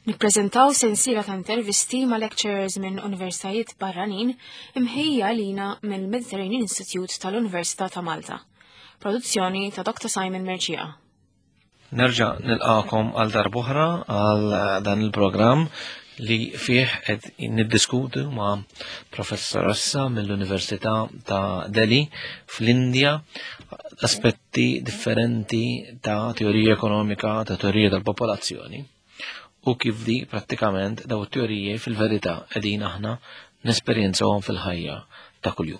Nippreżentaw sensiela ta' intervisti ma' lecturers minn universitajiet barranin imħejja lina mill-Mediterranean Institute tal-Università ta' Malta. Produzzjoni ta' Dr. Simon Merċija. Nerġa' nilqakom għal darbohra għal dan il-programm li fih qed niddiskutu ma' professoressa mill-Università ta' Delhi fl-Indja aspetti differenti ta' teorija ekonomika, ta' teorija tal-popolazzjoni. U kif di prattikament daw it-teoriji fil-verità qegħdin aħna nesperjenzawhom fil-ħajja ta' kuljum.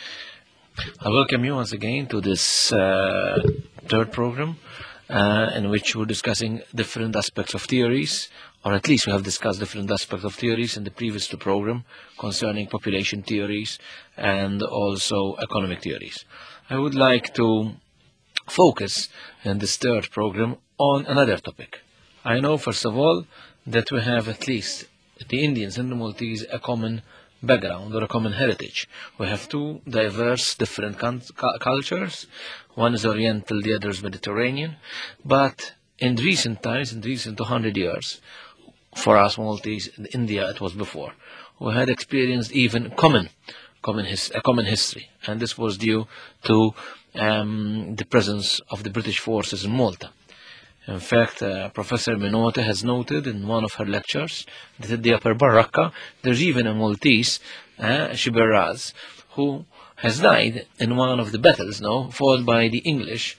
I welcome you once again to this third program in which we're discussing different aspects of theories, or at least we have discussed different aspects of theories in the previous two programs concerning population theories and also economic theories. I would like to focus in this third program on another topic. I know, first of all, that we have at least the Indians and the Maltese a common background or a common heritage. We have two diverse, different cultures. One is Oriental, the other is Mediterranean. But in recent times, in recent 200 years, for us Maltese, in India it was before, we had experienced even a common history. And this was due to the presence of the British forces in Malta. In fact, Professor Minotti has noted in one of her lectures that at the Upper Baraka, there's even a Maltese, Shibiraz, who has died in one of the battles fought by the English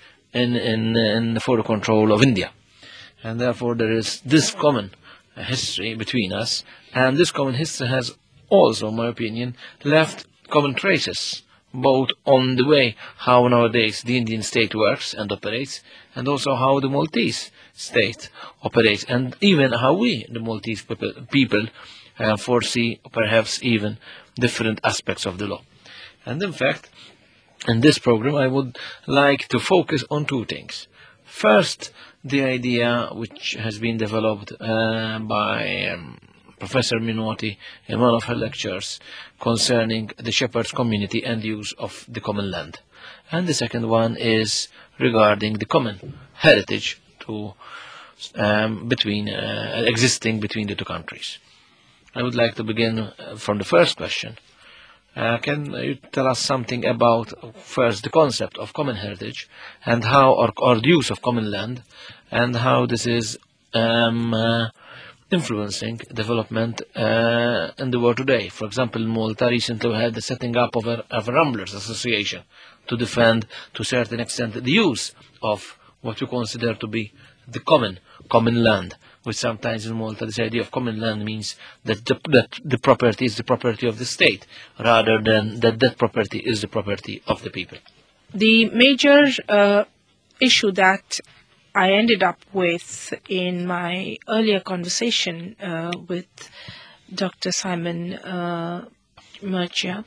for the control of India. And therefore there is this common history between us, and this common history has also, in my opinion, left common traces, both on the way how nowadays the Indian state works and operates, and also how the Maltese state operates, and even how we, the Maltese people, foresee perhaps even different aspects of the law. And in fact, in this program I would like to focus on two things. First, the idea which has been developed by Professor Minotti in one of her lectures concerning the shepherds community and use of the common land. And the second one is regarding the common heritage existing between the two countries. I would like to begin from the first question. Can you tell us something about first the concept of common heritage and how or the use of common land and how this is influencing development in the world today? For example, in Malta recently we had the setting up of a Ramblers Association to defend to a certain extent the use of what we consider to be the common land, which sometimes in Malta this idea of common land means that the property is the property of the state rather than that property is the property of the people. The major issue that I ended up with in my earlier conversation with Dr. Simon Mercia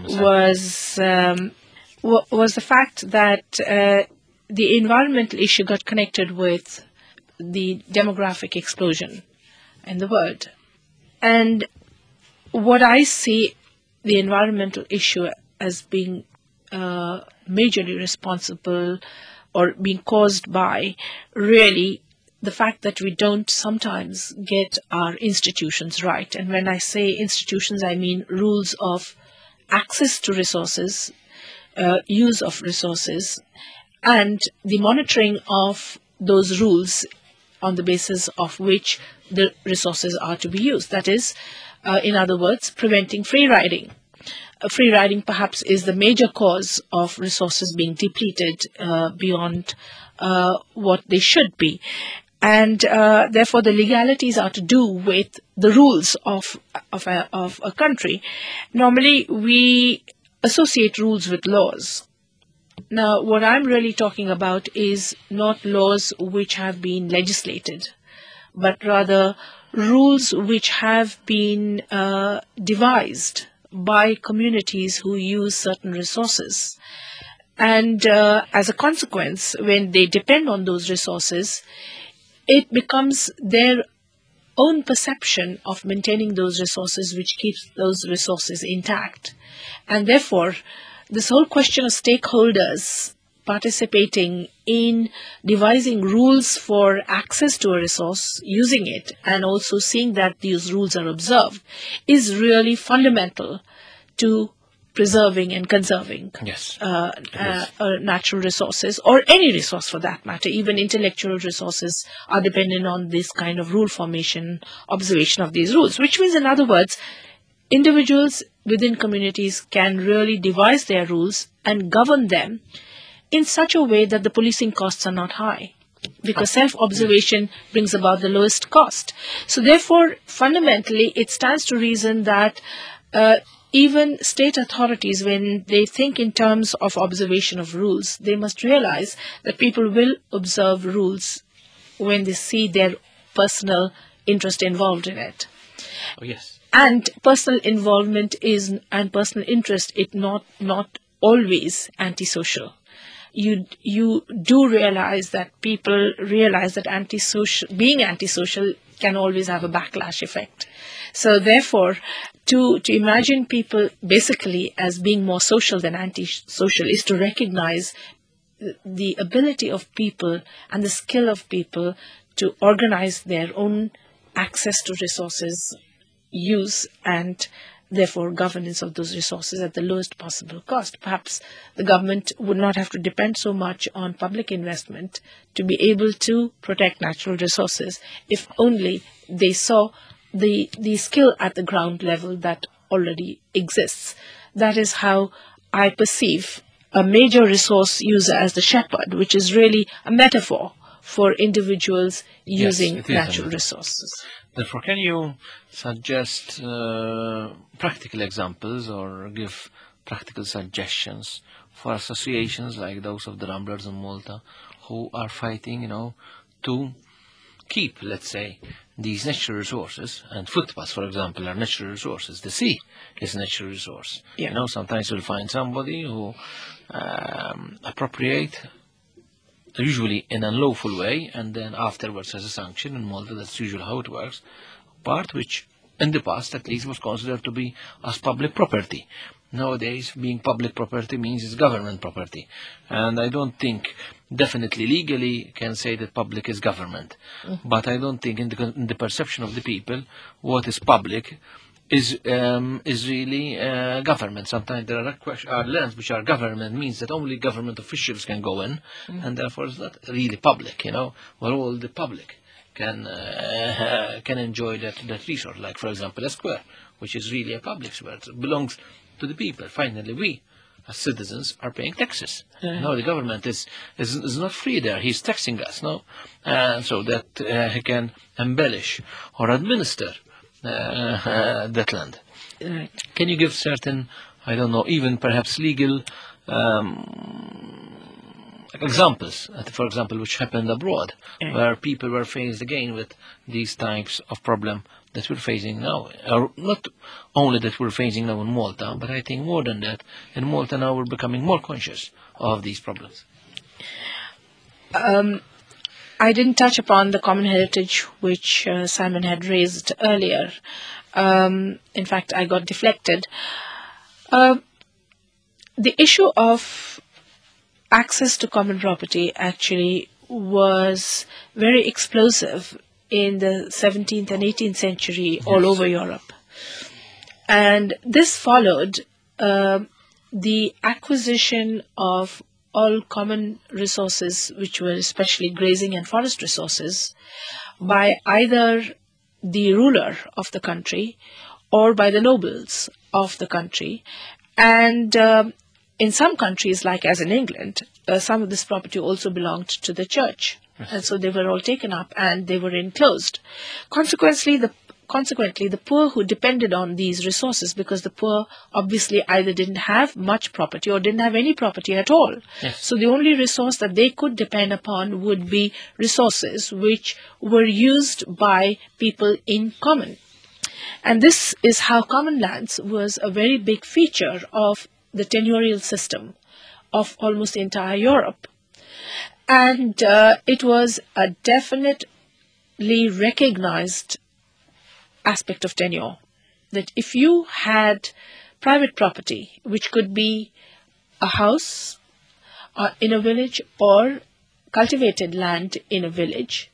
was the fact that the environmental issue got connected with the demographic explosion in the world. And what I see the environmental issue as being majorly responsible or being caused by really the fact that we don't sometimes get our institutions right. And when I say institutions, I mean rules of access to resources, use of resources, and the monitoring of those rules on the basis of which the resources are to be used. That is, in other words, preventing free riding. Free riding perhaps is the major cause of resources being depleted beyond what they should be. And therefore the legalities are to do with the rules of a country. Normally we associate rules with laws. Now what I'm really talking about is not laws which have been legislated, but rather rules which have been devised by communities who use certain resources. And as a consequence, when they depend on those resources, it becomes their own perception of maintaining those resources which keeps those resources intact. And therefore, this whole question of stakeholders participating in devising rules for access to a resource, using it, and also seeing that these rules are observed is really fundamental to preserving and conserving Yes. natural resources, or any resource for that matter. Even intellectual resources are dependent on this kind of rule formation, observation of these rules, which means, in other words, individuals within communities can really devise their rules and govern them in such a way that the policing costs are not high, because self-observation brings about the lowest cost. So therefore, fundamentally, it stands to reason that even state authorities, when they think in terms of observation of rules, they must realize that people will observe rules when they see their personal interest involved in it. Oh, yes. And personal involvement and personal interest is not always antisocial. You do realize that people realize that being antisocial can always have a backlash effect. So therefore, to imagine people basically as being more social than antisocial is to recognize the ability of people and the skill of people to organize their own access to resources, use, and therefore governance of those resources at the lowest possible cost. Perhaps the government would not have to depend so much on public investment to be able to protect natural resources if only they saw the skill at the ground level that already exists. That is how I perceive a major resource user as the shepherd, which is really a metaphor for individuals using natural resources. Therefore, can you suggest practical examples or give practical suggestions for associations like those of the Ramblers in Malta who are fighting, to keep, let's say, these natural resources, and footpaths, for example, are natural resources. The sea is a natural resource. Yeah. Sometimes you'll find somebody who appropriate, usually in a unlawful way, and then afterwards as a sanction. In Malta, that's usually how it works. Part which, in the past at least, was considered to be as public property. Nowadays, being public property means it's government property. And I don't think, definitely legally, can say that public is government. But I don't think in the perception of the people, what is public is really government. Sometimes there are lands which are government, means that only government officials can go in, and therefore it's not really public, where all the public can enjoy that resource. Like, for example, a square, which is really a public square. It belongs to the people. Finally, we, as citizens, are paying taxes. No, the government is not free there. He's taxing us, so that he can embellish or administer that land. Right. Can you give certain, I don't know, even perhaps legal examples, for example, which happened abroad, where people were faced again with these types of problem that we're facing now, or not only that we're facing now in Malta, but I think more than that, in Malta now we're becoming more conscious of these problems. I didn't touch upon the common heritage which Simon had raised earlier. In fact, I got deflected. The issue of access to common property actually was very explosive in the 17th and 18th century all over Europe. And this followed the acquisition of all common resources, which were especially grazing and forest resources, by either the ruler of the country or by the nobles of the country. And in some countries, like as in England, some of this property also belonged to the church. And so they were all taken up and they were enclosed. Consequently, the poor who depended on these resources, because the poor obviously either didn't have much property or didn't have any property at all. Yes. So the only resource that they could depend upon would be resources which were used by people in common. And this is how common lands was a very big feature of the tenurial system of almost the entire Europe. And it was a definitely recognized aspect of tenure, that if you had private property, which could be a house in a village or cultivated land in a village,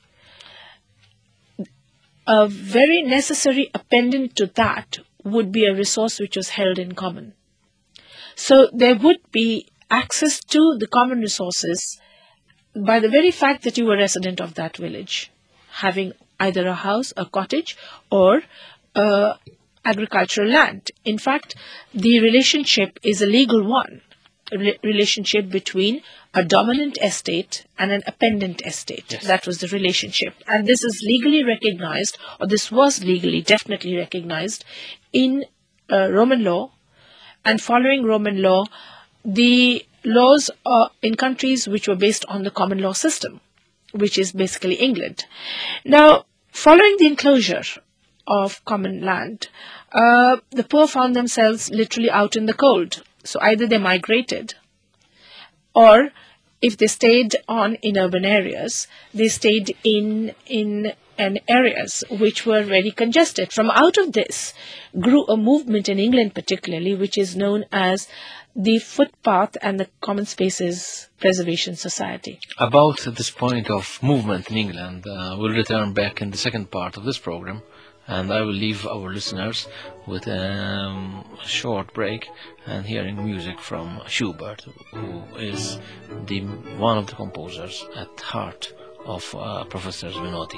a very necessary appendant to that would be a resource which was held in common. So there would be access to the common resources by the very fact that you were resident of that village, having either a house, a cottage, or agricultural land. In fact, the relationship is a legal one, relationship between a dominant estate and an appendant estate. Yes. That was the relationship. And this is legally recognized, or this was legally definitely recognized in Roman law. And following Roman law, the laws in countries which were based on the common law system, which is basically England. Now, following the enclosure of common land, the poor found themselves literally out in the cold. So either they migrated, or if they stayed on in urban areas, they stayed in areas which were very congested. From out of this grew a movement in England particularly, which is known as the Footpath and the Common Spaces Preservation Society. About this point of movement in England, we'll return back in the second part of this program, and I will leave our listeners with a short break and hearing music from Schubert, who is one of the composers at heart of Professor Svenotti.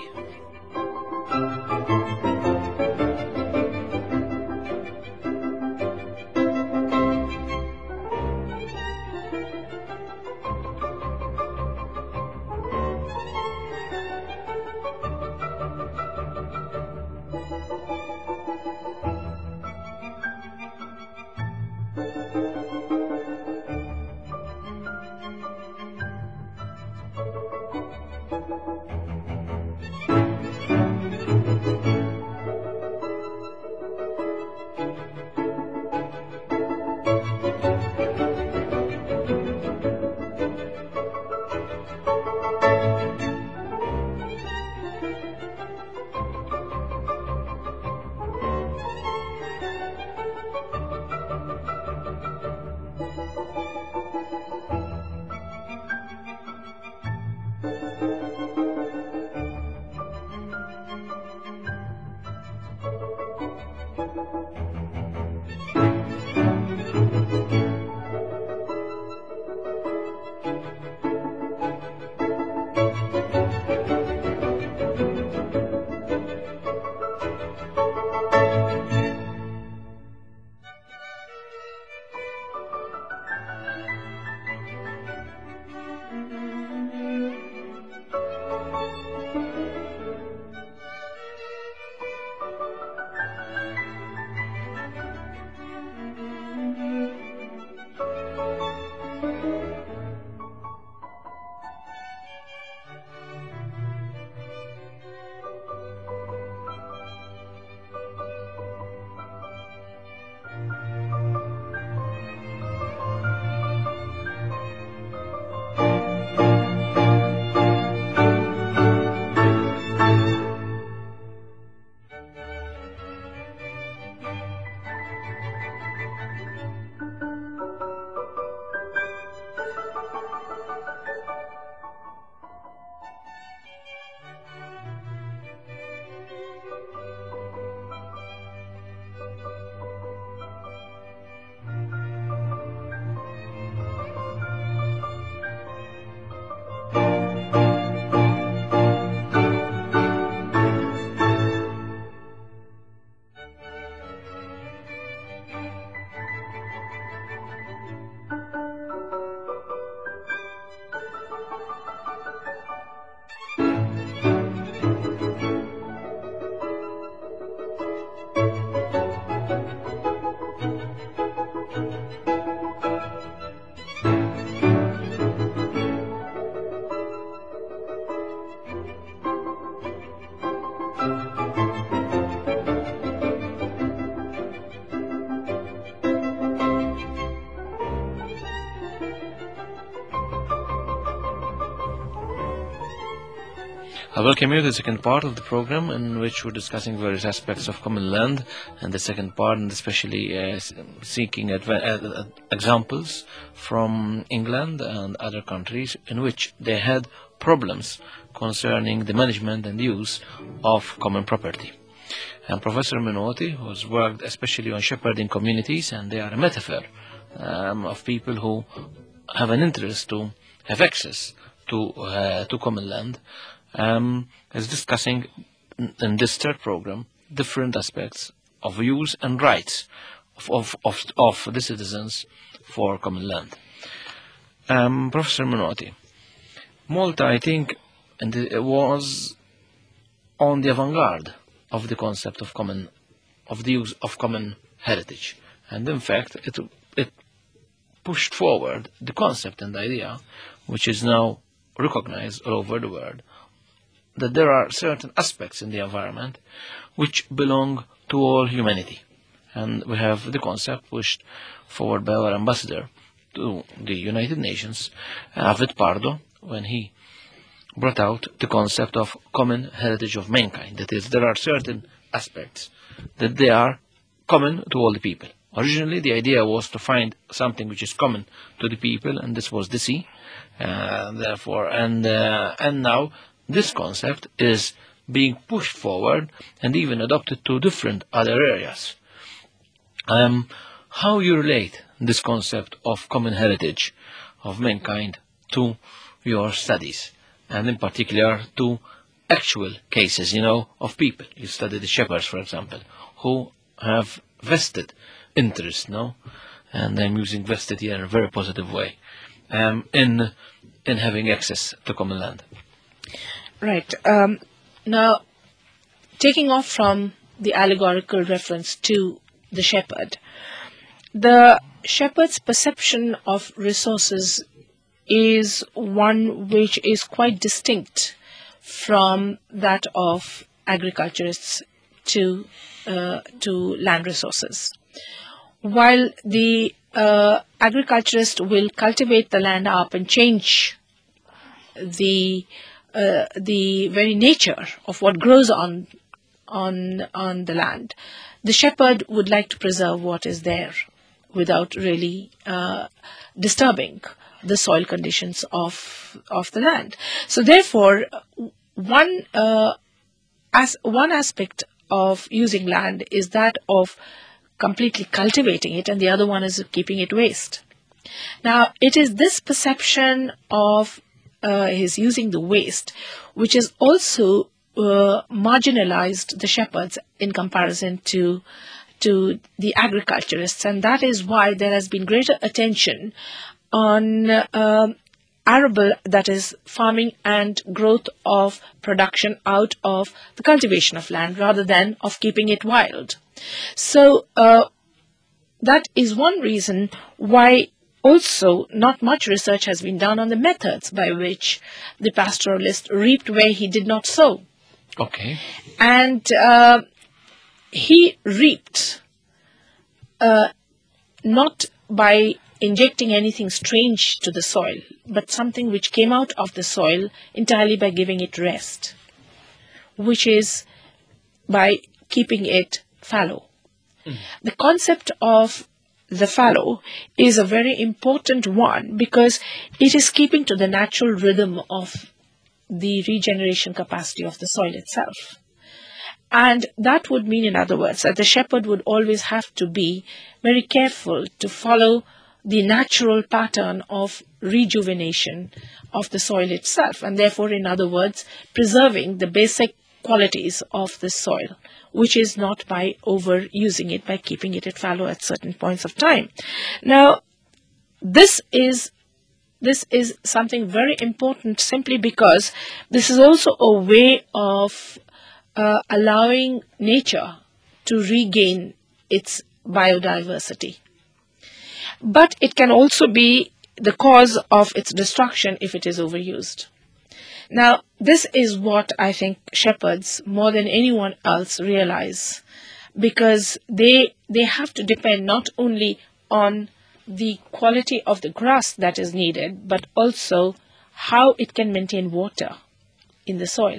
I welcome you to the second part of the program, in which we're discussing various aspects of common land, and the second part, and especially seeking examples from England and other countries in which they had problems concerning the management and use of common property. And Professor Menotti, who has worked especially on shepherding communities, and they are a metaphor of people who have an interest to have access to common land, is discussing in this third program different aspects of use and rights of the citizens for common land. Professor Menotti, Malta, I think, was on the avant-garde of the concept of the use of common heritage, and in fact it pushed forward the concept and idea, which is now recognized all over the world, that there are certain aspects in the environment which belong to all humanity. And we have the concept pushed forward by our ambassador to the United Nations, Avid Pardo, when he brought out the concept of common heritage of mankind. That is, there are certain aspects that they are common to all the people. Originally, the idea was to find something which is common to the people, and this was the sea. And now this concept is being pushed forward and even adopted to different other areas. How you relate this concept of common heritage of mankind to your studies, and in particular to actual cases, of people. You study the shepherds, for example, who have vested interest, and I'm using vested here in a very positive way, in having access to common land. Right. Now, taking off from the allegorical reference to the shepherd's perception of resources is one which is quite distinct from that of agriculturists to land resources. While the agriculturist will cultivate the land up and change the very nature of what grows on the land, the shepherd would like to preserve what is there without really disturbing the soil conditions of the land. So therefore, one aspect of using land is that of completely cultivating it, and the other one is keeping it waste. Now, it is this perception of his using the waste which has also marginalized the shepherds in comparison to the agriculturists, and that is why there has been greater attention on arable, that is farming and growth of production out of the cultivation of land rather than of keeping it wild. So that is one reason why also not much research has been done on the methods by which the pastoralist reaped where he did not sow. Okay. And he reaped not by injecting anything strange to the soil, but something which came out of the soil entirely by giving it rest, which is by keeping it fallow. The concept of the fallow is a very important one because it is keeping to the natural rhythm of the regeneration capacity of the soil itself. And that would mean, in other words, that the shepherd would always have to be very careful to follow the natural pattern of rejuvenation of the soil itself, and therefore, in other words, preserving the basic qualities of the soil, which is not by overusing it, by keeping it fallow at certain points of time. Now, this is something very important simply because this is also a way of allowing nature to regain its biodiversity. But it can also be the cause of its destruction if it is overused. Now, this is what I think shepherds, more than anyone else, realize, because they have to depend not only on the quality of the grass that is needed, but also how it can maintain water in the soil.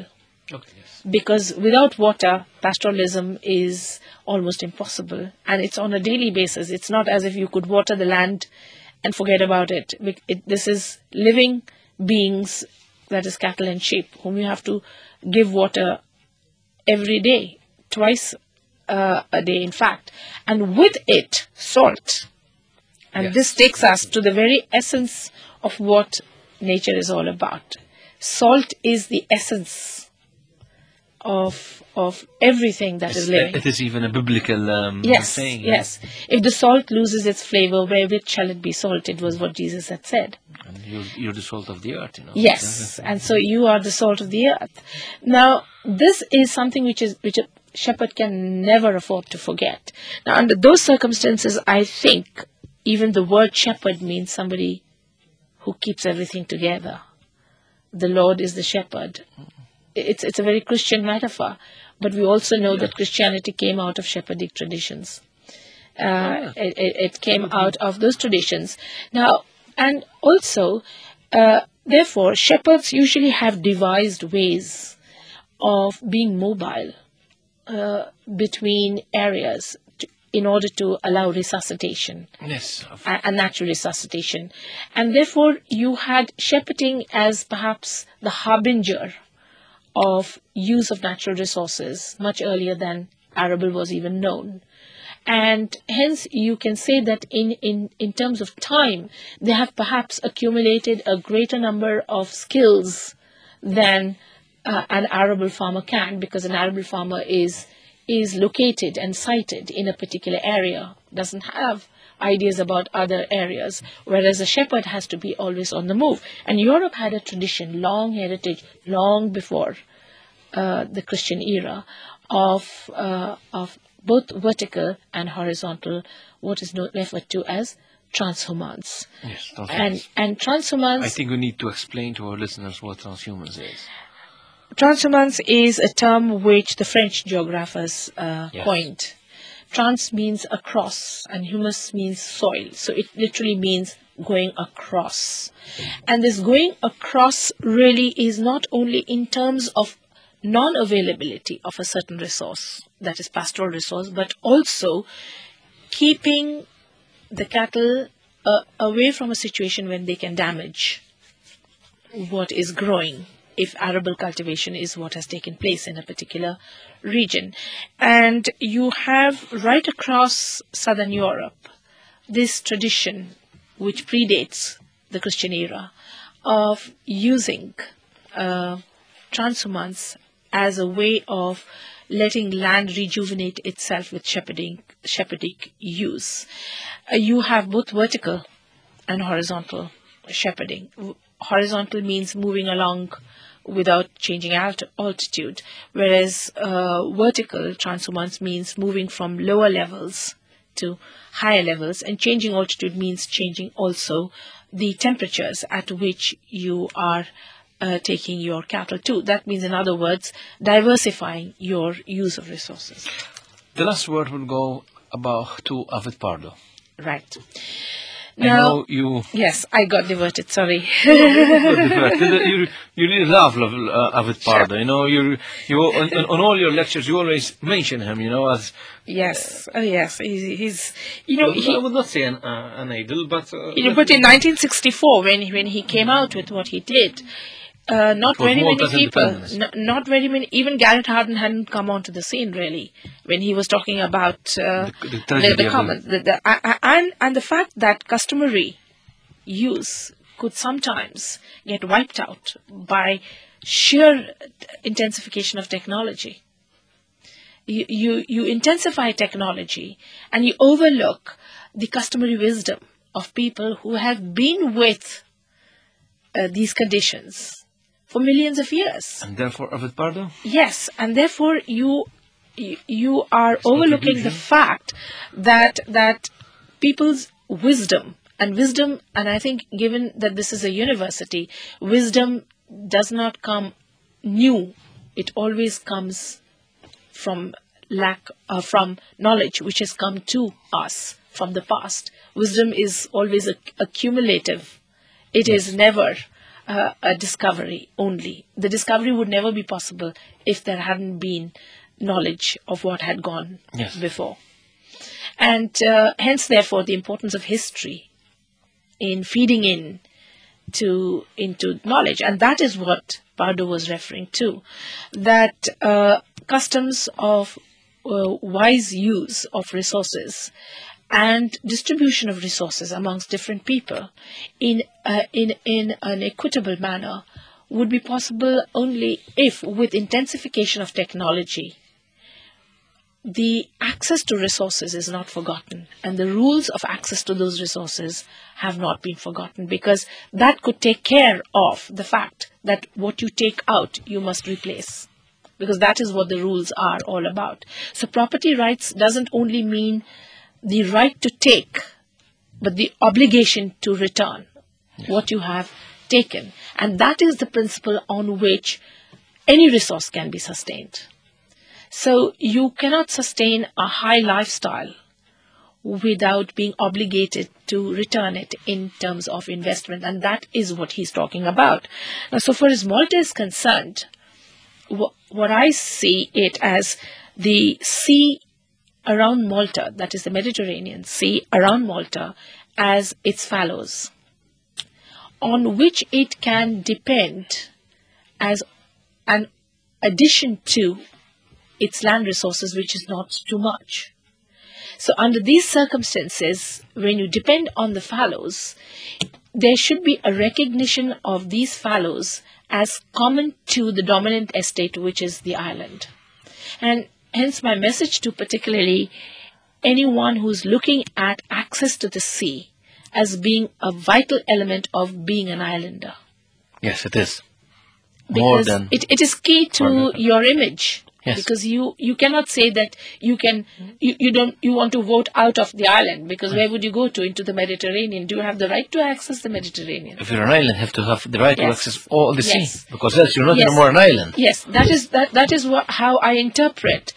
Okay, yes. Because without water, pastoralism is almost impossible. And it's on a daily basis. It's not as if you could water the land and forget about it. This is living beings, that is cattle and sheep, whom you have to give water every day, twice a day, in fact. And with it, salt. And Yes. this takes us to the very essence of what nature is all about. Salt is the essence of everything that is living. It is even a biblical Yes, saying. yes. If the salt loses its flavor, wherewith shall it be salted, was what Jesus had said. And you're the salt of the earth, you know. Yes, and so you are the salt of the earth. Now, this is something which a shepherd can never afford to forget. Now, under those circumstances, I think even the word shepherd means somebody who keeps everything together. The Lord is the shepherd. It's a very Christian metaphor, but we also know that Christianity came out of shepherdic traditions. It came out of those traditions. Now, and also, therefore, shepherds usually have devised ways of being mobile between areas in order to allow resuscitation. Yes. A natural resuscitation. And therefore, you had shepherding as perhaps the harbinger of use of natural resources much earlier than arable was even known. And hence, you can say that in terms of time, they have perhaps accumulated a greater number of skills than an arable farmer can, because an arable farmer is located and sited in a particular area, doesn't have ideas about other areas, whereas a shepherd has to be always on the move. And Europe had a tradition, long heritage, long before the Christian era, of both vertical and horizontal, what is referred to as transhumance. Yes, transhumance. And transhumance... I think we need to explain to our listeners what transhumance is. Transhumance is a term which the French geographers coined. Trans means across, and humus means soil. So it literally means going across. And this going across really is not only in terms of non-availability of a certain resource, that is pastoral resource, but also keeping the cattle away from a situation when they can damage what is growing, if arable cultivation is what has taken place in a particular region. And you have right across southern Europe this tradition, which predates the Christian era, of using transhumance as a way of letting land rejuvenate itself with shepherding use. You have both vertical and horizontal shepherding. Horizontal means moving along without changing altitude, whereas vertical transhumance means moving from lower levels to higher levels, and changing altitude means changing also the temperatures at which you are taking your cattle to. That means, in other words, diversifying your use of resources. The last word will go to Avid Pardo. Right. Now you... Yes, I got diverted, sorry. You really love Avid Pardo. You know, on all your lectures, you always mention him, you know, as... Yes, yes, he's you know... I would not say an idol, but... but in 1964, when he came out with what he did, not very many people, not very many, even Garrett Hardin hadn't come onto the scene, really, when he was talking about the common, and the fact that customary use could sometimes get wiped out by sheer intensification of technology. You intensify technology and you overlook the customary wisdom of people who have been with these conditions for millions of years. And therefore, Avid Pardo? Yes, and therefore you are overlooking the fact that people's wisdom, and I think given that this is a university, wisdom does not come new. It always comes from from knowledge which has come to us from the past. Wisdom is always accumulative. It is never a discovery only. The discovery would never be possible if there hadn't been knowledge of what had gone before. And hence, therefore, the importance of history in feeding into knowledge. And that is what Pardo was referring to, that customs of wise use of resources and distribution of resources amongst different people in an equitable manner would be possible only if, with intensification of technology, the access to resources is not forgotten, and the rules of access to those resources have not been forgotten, because that could take care of the fact that what you take out, you must replace, because that is what the rules are all about. So property rights doesn't only mean the right to take, but the obligation to return what you have taken. And that is the principle on which any resource can be sustained. So you cannot sustain a high lifestyle without being obligated to return it in terms of investment. And that is what he's talking about. Now, so far as Malta is concerned, what I see it as the sea around Malta, that is the Mediterranean Sea around Malta, as its fallows, on which it can depend as an addition to its land resources, which is not too much. So under these circumstances, when you depend on the fallows, there should be a recognition of these fallows as common to the dominant estate, which is the island. And hence my message to particularly anyone who's looking at access to the sea as being a vital element of being an islander. Yes, it is. Because it is key to your image. Yes. Because you cannot say that you want to vote out of the island, because where would you go to? Into the Mediterranean. Do you have the right to access the Mediterranean? If you're an island, you have to have the right to access all the sea, because else you're not anymore an island. Yes, that is how I interpret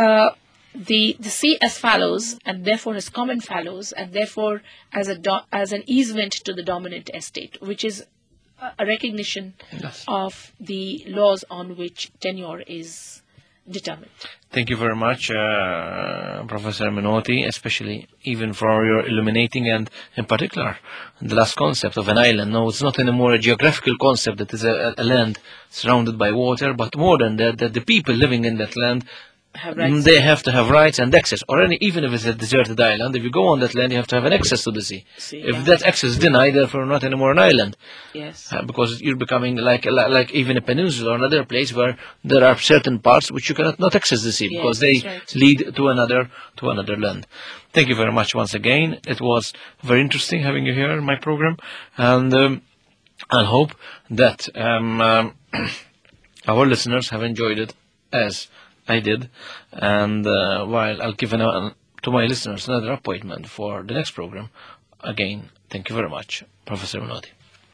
the sea as fallows, and therefore as common fallows, and therefore as an easement to the dominant estate, which is a recognition of the laws on which tenure is determined. Thank you very much, Professor Menotti, especially even for your illuminating and, in particular, the last concept of an island. No, it's not anymore a geographical concept that is a land surrounded by water, but more than that the people living in that land, they have to have rights and access. Or even if it's a deserted island, if you go on that land, you have to have an access to the sea. If that access is denied, therefore not anymore an island. Yes. Because you're becoming like even a peninsula or another place where there are certain parts which you cannot not access the sea, because they lead to another land. Thank you very much once again. It was very interesting having you here in my program, and I hope that our listeners have enjoyed it as I did, and while I'll give to my listeners another appointment for the next program, again, thank you very much, Professor Menotti.